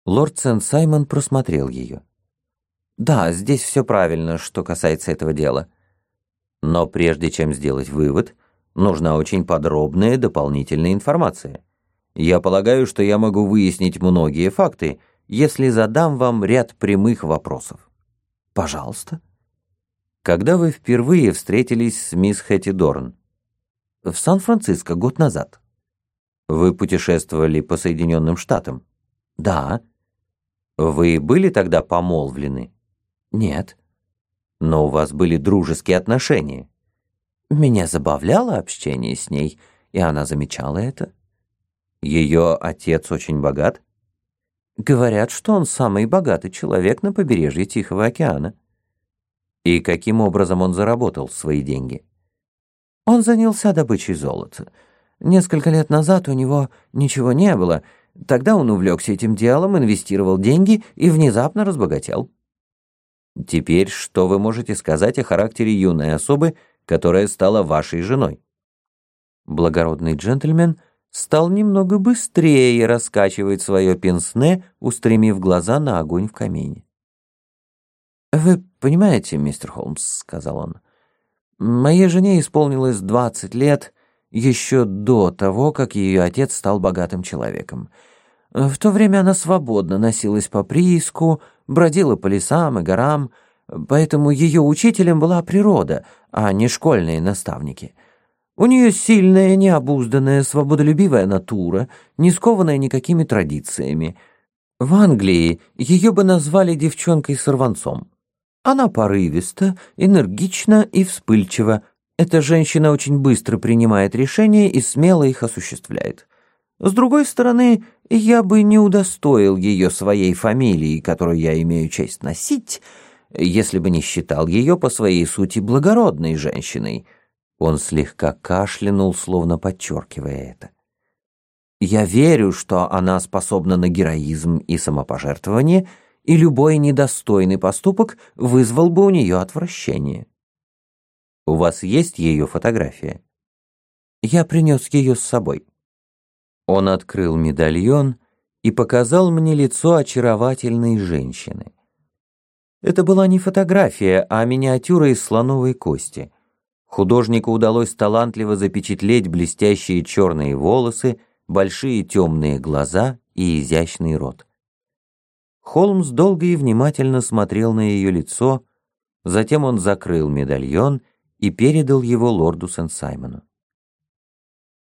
Лорд Сент-Саймон просмотрел ее. «Да, здесь все правильно, что касается этого дела. Но прежде чем сделать вывод, нужна очень подробная дополнительная информация. Я полагаю, что я могу выяснить многие факты, если задам вам ряд прямых вопросов». «Пожалуйста». «Когда вы впервые встретились с мисс Хэти Дорн?» «В Сан-Франциско год назад». «Вы путешествовали по Соединенным Штатам?» «Да». «Вы были тогда помолвлены?» «Нет». «Но у вас были дружеские отношения?» «Меня забавляло общение с ней, и она замечала это». «Ее отец очень богат?» «Говорят, что он самый богатый человек на побережье Тихого океана». «И каким образом он заработал свои деньги?» «Он занялся добычей золота. Несколько лет назад у него ничего не было. Тогда он увлекся этим делом, инвестировал деньги и внезапно разбогател». «Теперь что вы можете сказать о характере юной особы, которая стала вашей женой?» Благородный джентльмен стал немного быстрее раскачивать свое пенсне, устремив глаза на огонь в камине. «Вы понимаете, мистер Холмс, — сказал он, — моей жене исполнилось 20 лет еще до того, как ее отец стал богатым человеком. В то время она свободно носилась по прииску, бродила по лесам и горам, поэтому ее учителем была природа, а не школьные наставники. У нее сильная, необузданная, свободолюбивая натура, не скованная никакими традициями. В Англии ее бы назвали девчонкой-сорванцом. Она порывиста, энергична и вспыльчива. Эта женщина очень быстро принимает решения и смело их осуществляет. С другой стороны, я бы не удостоил ее своей фамилией, которую я имею честь носить, если бы не считал ее по своей сути благородной женщиной». Он слегка кашлянул, словно подчеркивая это. «Я верю, что она способна на героизм и самопожертвование, и любой недостойный поступок вызвал бы у нее отвращение». «У вас есть ее фотография?» «Я принес ее с собой». Он открыл медальон и показал мне лицо очаровательной женщины. Это была не фотография, а миниатюра из слоновой кости. Художнику удалось талантливо запечатлеть блестящие черные волосы, большие темные глаза и изящный рот. Холмс долго и внимательно смотрел на ее лицо, затем он закрыл медальон и передал его лорду Сент-Саймону.